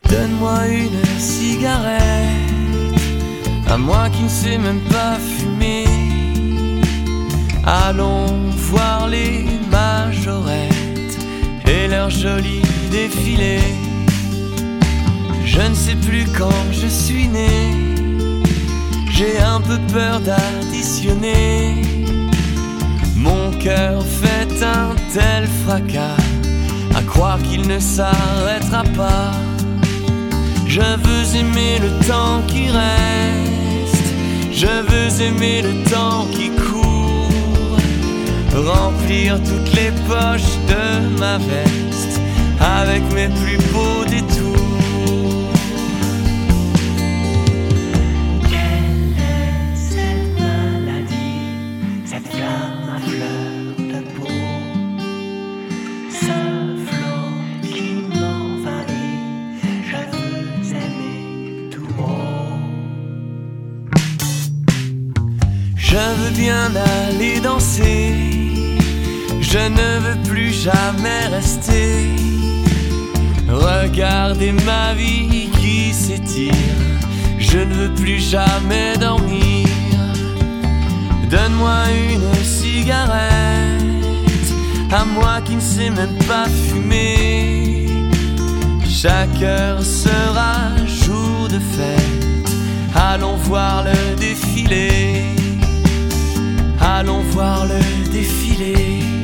Donne-moi une cigarette, à moi qui ne sais même pas fumer. Allons voir les majorettes et leurs jolis défilés. Je ne sais plus quand je suis né, j'ai un peu peur d'additionner. Mon cœur fait un tel fracas, à croire qu'il ne s'arrêtera pas. Je veux aimer le temps qui reste, je veux aimer le temps qui court, remplir toutes les poches de ma veste avec mes plus beaux détours. Quelle est cette maladie, cette flamme à fleur de peau, ce flot qui m'envahit, je veux aimer tout haut. Je veux bien aller danser, je ne veux plus jamais rester. Regardez ma vie qui s'étire, je ne veux plus jamais dormir. Donne-moi une cigarette, à moi qui ne sais même pas fumer. Chaque heure sera jour de fête, allons voir le défilé. Allons voir le défilé.